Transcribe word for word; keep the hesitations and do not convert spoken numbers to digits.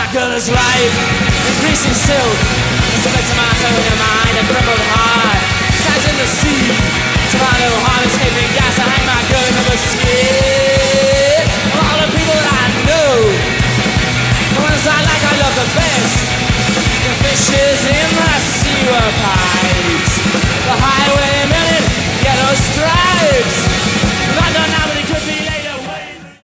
girl is life, increasing still. It's a tomato